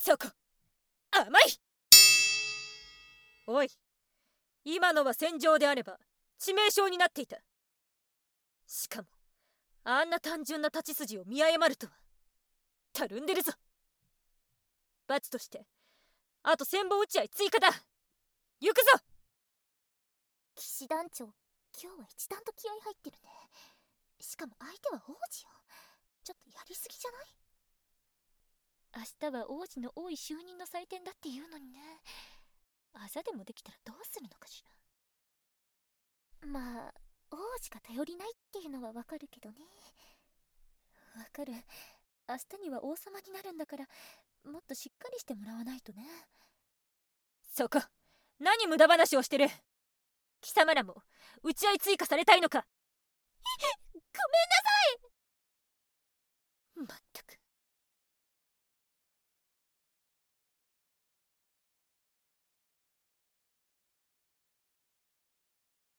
そこ甘い。おい、今のは戦場であれば致命傷になっていた。しかもあんな単純な立ち筋を見誤るとは。たるんでるぞ。罰としてあと1000本打ち合い追加だ。行くぞ。 騎士団長、今日は一段と気合入ってるね。しかも相手は王子よ。ちょっとやりすぎじゃない？明日は王子の王位就任の祭典だっていうのにね。あざでもできたらどうするのかしら。まあ王子が頼りないっていうのはわかるけどね。わかる。明日には王様になるんだから、もっとしっかりしてもらわないとね。 そこ、何無駄話をしてる。貴様らも打ち合い追加されたいのか。 ごめんな